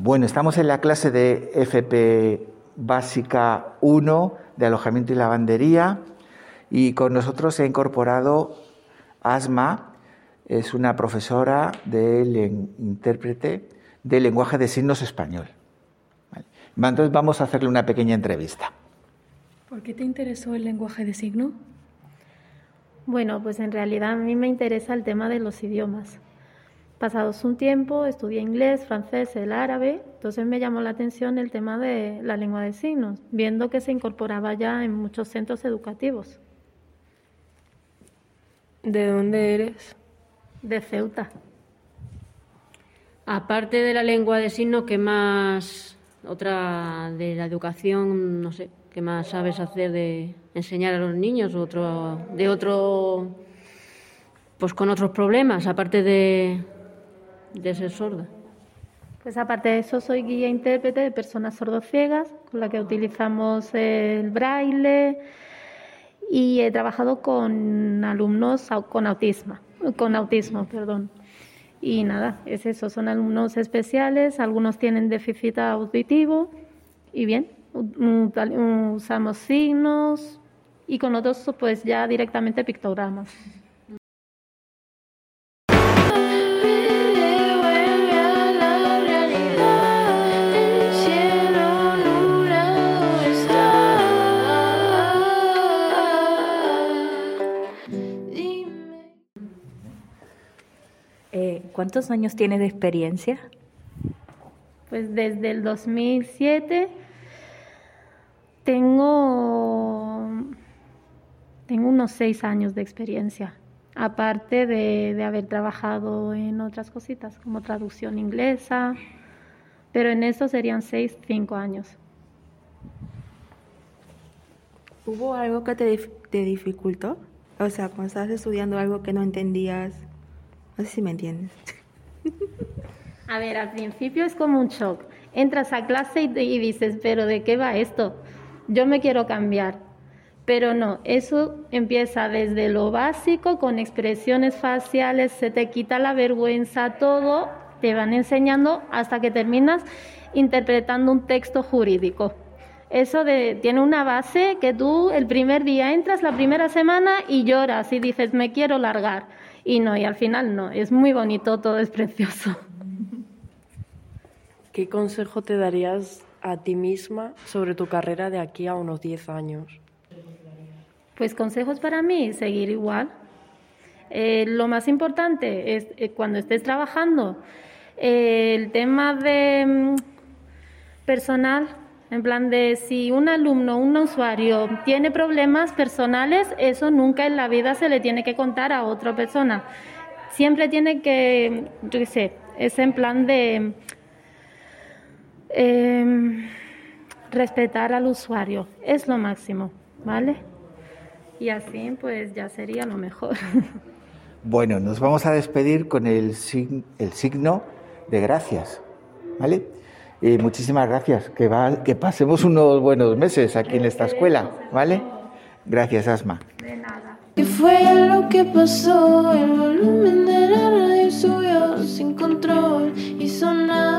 Bueno, estamos en la clase de FP Básica 1 de alojamiento y lavandería y con nosotros se ha incorporado Asma, es una profesora intérprete de lenguaje de signos español. ¿Vale? Entonces vamos a hacerle una pequeña entrevista. ¿Por qué te interesó el lenguaje de signos? Bueno, pues en realidad a mí me interesa el tema de los idiomas. Pasados un tiempo estudié inglés, francés, el árabe, entonces me llamó la atención el tema de la lengua de signos, viendo que se incorporaba ya en muchos centros educativos. ¿De dónde eres? De Ceuta. Aparte de la lengua de signos, ¿qué más, otra de la educación, no sé, qué más sabes hacer de enseñar a los niños, pues con otros problemas, aparte de ser sorda? Pues aparte de eso soy guía intérprete de personas sordociegas, con la que utilizamos el braille y he trabajado con alumnos con autismo. Y nada, es eso, son alumnos especiales, algunos tienen déficit auditivo y bien, usamos signos y con otros pues ya directamente pictogramas. ¿Cuántos años tienes de experiencia? Pues desde el 2007 tengo unos 6 años de experiencia, aparte de haber trabajado en otras cositas como traducción inglesa, pero en eso serían 5 años. ¿Hubo algo que te dificultó? O sea, cuando estabas estudiando algo que no entendías. No sé si me entiendes. A ver, al principio es como un shock. Entras a clase y dices, ¿pero de qué va esto? Yo me quiero cambiar. Pero no, eso empieza desde lo básico, con expresiones faciales, se te quita la vergüenza, todo, te van enseñando hasta que terminas interpretando un texto jurídico. Eso tiene una base que tú el primer día entras, la primera semana y lloras y dices, me quiero largar. Y no, y al final no, es muy bonito, todo es precioso. ¿Qué consejo te darías a ti misma sobre tu carrera de aquí a unos 10 años? Pues consejos para mí, seguir igual. Lo más importante es cuando estés trabajando, el tema de personal, en plan de si un alumno, un usuario tiene problemas personales, eso nunca en la vida se le tiene que contar a otra persona. Siempre tiene que, yo qué sé, es en plan de respetar al usuario, es lo máximo, ¿vale? Y así pues ya sería lo mejor. Bueno, nos vamos a despedir con el signo de gracias, ¿vale? Y muchísimas gracias, que pasemos unos buenos meses aquí en esta escuela, ¿vale? Gracias, Asma. De nada. ¿Qué fue lo que pasó? El volumen de la radio subió sin control y sonaba